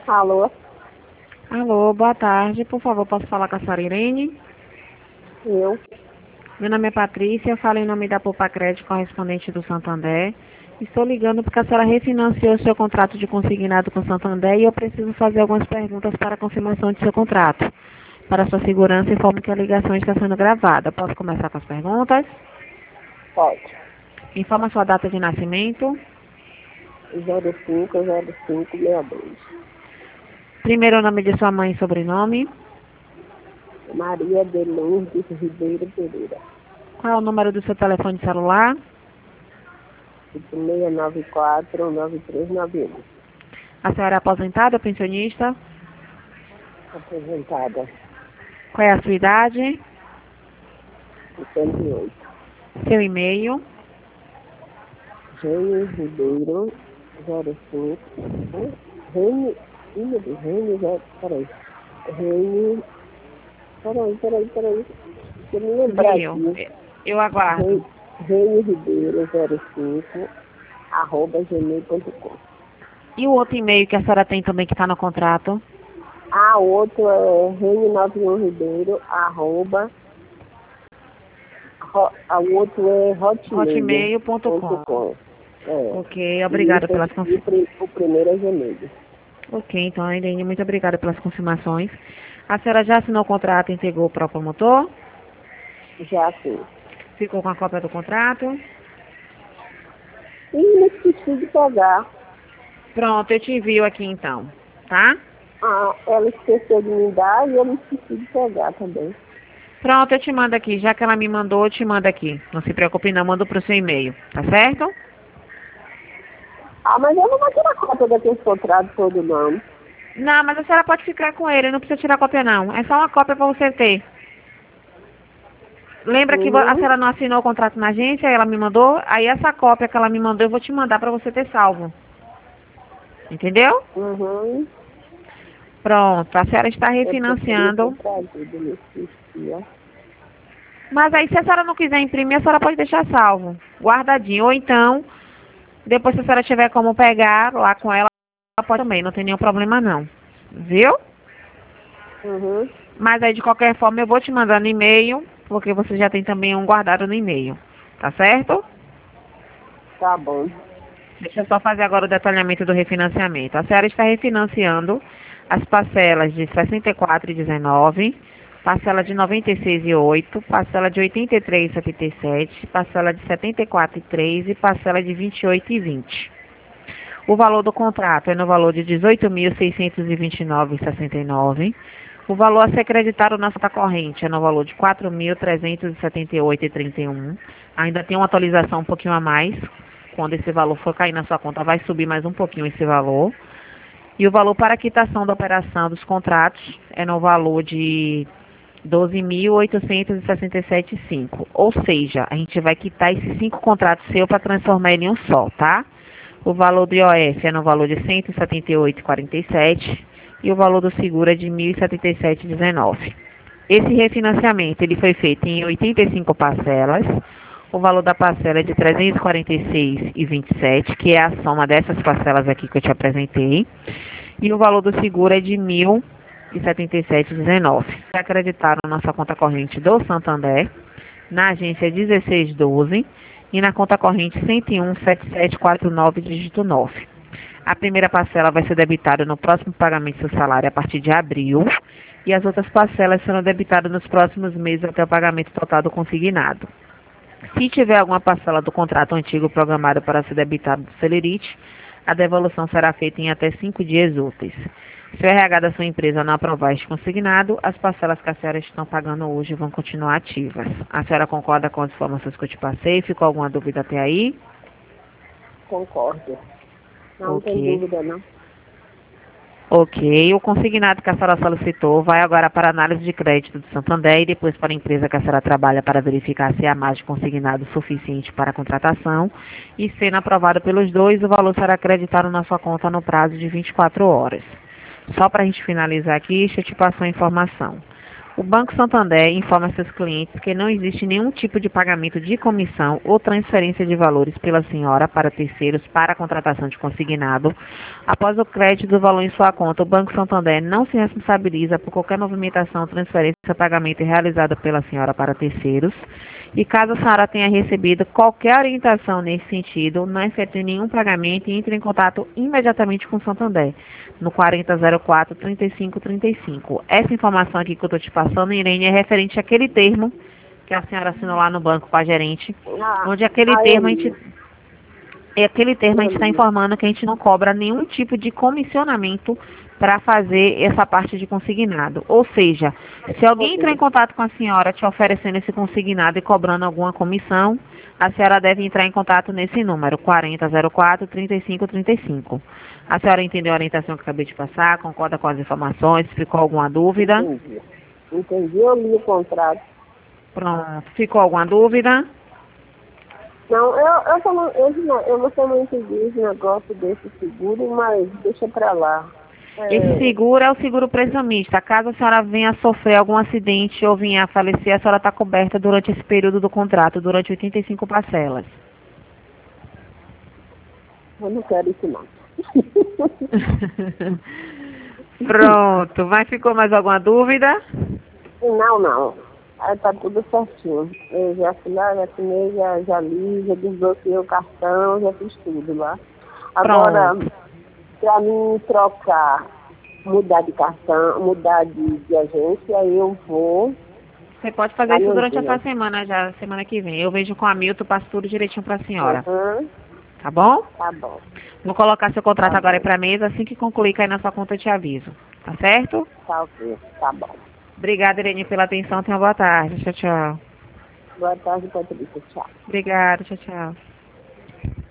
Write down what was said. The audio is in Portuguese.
Alô? Alô, boa tarde. Por favor, posso falar com a senhora Irene? Eu? Meu nome é Patrícia, eu falo em nome da Poupa Crédito, correspondente do Santander. Estou ligando porque a senhora refinanciou o seu contrato de consignado com o Santander e eu preciso fazer algumas perguntas para a confirmação de seu contrato. Para sua segurança, informo que a ligação está sendo gravada. Posso começar com as perguntas? Pode. Informa sua data de nascimento. 050562. Primeiro nome de sua mãe e sobrenome. Maria de Lourdes Ribeiro Pereira. Qual é o número do seu telefone celular? 694-9391. A senhora é aposentada ou pensionista? Apresentada. Qual é a sua idade? 78. Seu e-mail? Gênio Ribeiro 05. Rênio. Peraí. Rênio. Peraí. Deixa eu me lembrar aqui. Eu aguardo. Rênio Ribeiro 05 @gmail.com. E o outro e-mail que a senhora tem também que está no contrato? O outro é Rênio91 Ribeiro o outro é hotmail.com. Ok, obrigada pelas confirmações. O primeiro é Gmail. Ok, então, Irene, muito obrigada pelas confirmações. A senhora já assinou o contrato e entregou para o promotor? Já sim. Ficou com a cópia do contrato? E não esqueci de pegar. Pronto, eu te envio aqui então, tá? Ela esqueceu de me dar e eu me esqueci de pegar também. Pronto, eu te mando aqui. Já que ela me mandou, eu te mando aqui. Não se preocupe não, mando pro seu e-mail, tá certo? Mas eu não vou tirar cópia daquele contrato todo, não. Não, mas a senhora pode ficar com ele, não precisa tirar cópia não. É só uma cópia para você ter. Lembra que a senhora não assinou o contrato na agência, ela me mandou? Aí essa cópia que ela me mandou eu vou te mandar para você ter salvo. Entendeu? Uhum. Pronto, a senhora está refinanciando. Mas aí se a senhora não quiser imprimir, a senhora pode deixar salvo, guardadinho. Ou então, depois se a senhora tiver como pegar lá com ela, ela pode também, não tem nenhum problema não. Viu? Uhum. Mas aí de qualquer forma eu vou te mandar no e-mail, porque você já tem também um guardado no e-mail. Tá certo? Tá bom. Deixa eu só fazer agora o detalhamento do refinanciamento. A senhora está refinanciando as parcelas de 64,19, parcela de 96,8, parcela de 83,77, parcela de 74,3 e parcela de 28,20. O valor do contrato é no valor de 18.629,69. O valor a ser creditado na conta corrente é no valor de 4.378,31. Ainda tem uma atualização um pouquinho a mais. Quando esse valor for cair na sua conta, vai subir mais um pouquinho esse valor. E o valor para a quitação da operação dos contratos é no valor de 12.867,5. Ou seja, a gente vai quitar esses 5 contratos seus para transformar ele em um só, tá? O valor do IOF é no valor de 178,47 e o valor do seguro é de 1.077,19. Esse refinanciamento ele foi feito em 85 parcelas. O valor da parcela é de 346,27, que é a soma dessas parcelas aqui que eu te apresentei. E o valor do seguro é de 1.077,19. Acreditaram na nossa conta corrente do Santander, na agência 1612 e na conta corrente 1017749, dígito 9. A primeira parcela vai ser debitada no próximo pagamento do seu salário a partir de abril e as outras parcelas serão debitadas nos próximos meses até o pagamento total do consignado. Se tiver alguma parcela do contrato antigo programada para ser debitada do Celerite, a devolução será feita em até 5 dias úteis. Se o RH da sua empresa não aprovar este consignado, as parcelas que a senhora estão pagando hoje vão continuar ativas. A senhora concorda com as informações que eu te passei? Ficou alguma dúvida até aí? Concordo. Não Ok. tem dúvida, não. Ok, o consignado que a senhora solicitou vai agora para a análise de crédito do Santander e depois para a empresa que a senhora trabalha para verificar se há margem de consignado suficiente para a contratação e sendo aprovado pelos dois, o valor será acreditado na sua conta no prazo de 24 horas. Só para a gente finalizar aqui, deixa eu te passar a informação. O Banco Santander informa seus clientes que não existe nenhum tipo de pagamento de comissão ou transferência de valores pela senhora para terceiros para a contratação de consignado. Após o crédito do valor em sua conta, o Banco Santander não se responsabiliza por qualquer movimentação, transferência ou pagamento realizada pela senhora para terceiros. E caso a senhora tenha recebido qualquer orientação nesse sentido, não efetue nenhum pagamento e entre em contato imediatamente com o Santander, no 4004-3535. Essa informação aqui que eu estou te passando, Irene, é referente àquele termo que a senhora assinou lá no banco com a gerente, onde aquele termo a gente está informando que a gente não cobra nenhum tipo de comissionamento para fazer essa parte de consignado. Ou seja, se alguém entrar em contato com a senhora te oferecendo esse consignado e cobrando alguma comissão, a senhora deve entrar em contato nesse número, 4004-3535. A senhora entendeu a orientação que eu acabei de passar? Concorda com as informações? Ficou alguma dúvida? Entendi. Entendi, eu li o contrato. Pronto. Ficou alguma dúvida? Não, eu não sei muito desse negócio desse seguro, mas deixa pra lá. Esse seguro é o seguro prestamista. Caso a senhora venha a sofrer algum acidente ou venha a falecer, a senhora está coberta durante esse período do contrato, durante 85 parcelas. Eu não quero isso não. Pronto. Mas ficou mais alguma dúvida? Não. Aí tá tudo certinho. Eu já fui lá, já assinei, já li, já desbloqueei o cartão, já fiz tudo lá. Agora, para mim trocar, mudar de cartão, mudar de agência, eu vou. Você pode fazer isso durante essa semana já, semana que vem. Eu vejo com a Milton, passo tudo direitinho para a senhora. Tá bom? Tá bom. Vou colocar seu contrato agora para a mesa, assim que concluir, cair na sua conta eu te aviso. Tá certo? Tá ok, tá bom. Obrigada, Irene, pela atenção. Tenha uma boa tarde. Tchau, tchau. Boa tarde, Patrícia. Tchau. Obrigada. Tchau, tchau.